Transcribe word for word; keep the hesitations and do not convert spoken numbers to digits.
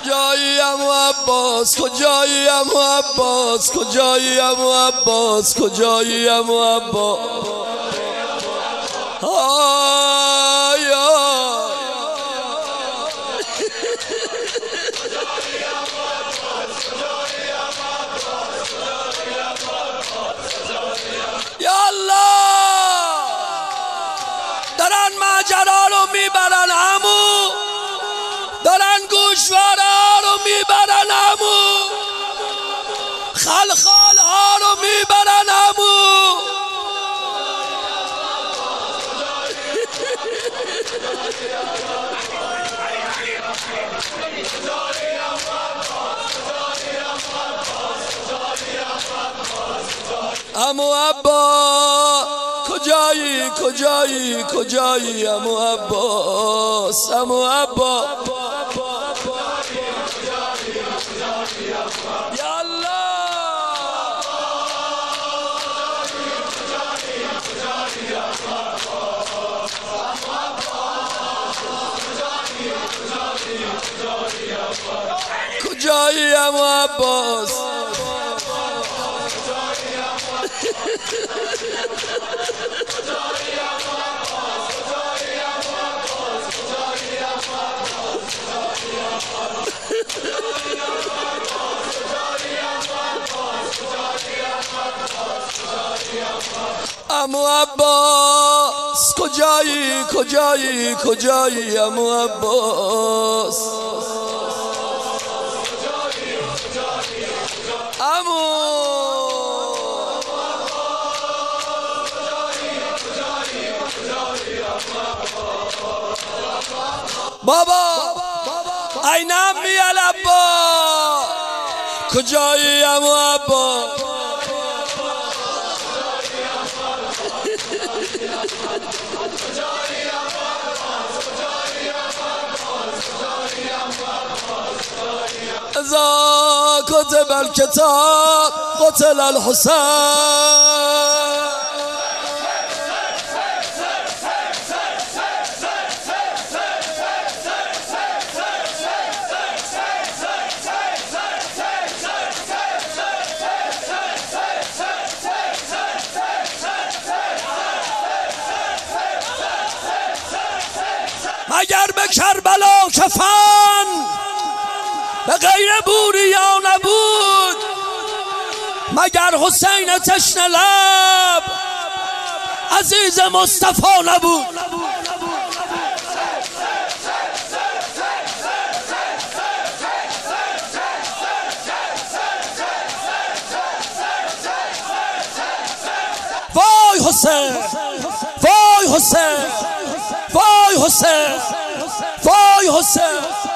کجایی عمو عباس کجایی عمو عباس کجایی عمو عباس کجایی عمو عباس آیا یا الله دارن ماجرا رو میبرن عمو دارن گوشواره رو میبرن عمو خلخال ها رو میبرن عمو عمو عباس کجایی کجایی کجایی عمو عباس عمو عباس یا الله کجایی عمو عباس عمو عباس کجایی کجایی کجایی عمو عباس عمو بابا این عمی العباس کجایی عمو عباس اذا كتب الكتاب قتل الحسين مگر به کربلا کفن به غیر بوریا نبود مگر حسین تشنه لب عزیز مصطفی نبود وای حسین وای حسین وای حسین وای حسین